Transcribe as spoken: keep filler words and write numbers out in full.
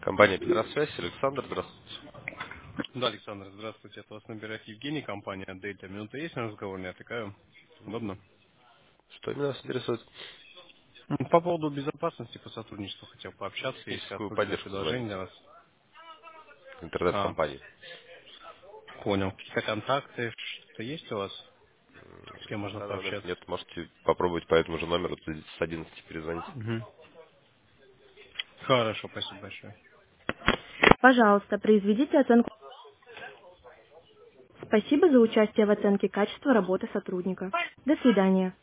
Компания Петросвязь, Александр, здравствуйте. Да, Александр, здравствуйте. Это вас набирает Евгений, компания Дельта. Минута есть на разговор, не отвлекаю. Удобно. Что меня вас интересует? М, По поводу безопасности по сотрудничеству хотел пообщаться, если Техническую открыли поддержку предложение для звоните. вас. А, Интернет-компании. понял. Какие-то контакты, что-то есть у вас, с кем можно На данный момент пообщаться? нет. Можете попробовать по этому же номеру с одиннадцати перезвонить. Мгм. Хорошо, спасибо большое. Пожалуйста, произведите оценку. Спасибо за участие в оценке качества работы сотрудника. До свидания.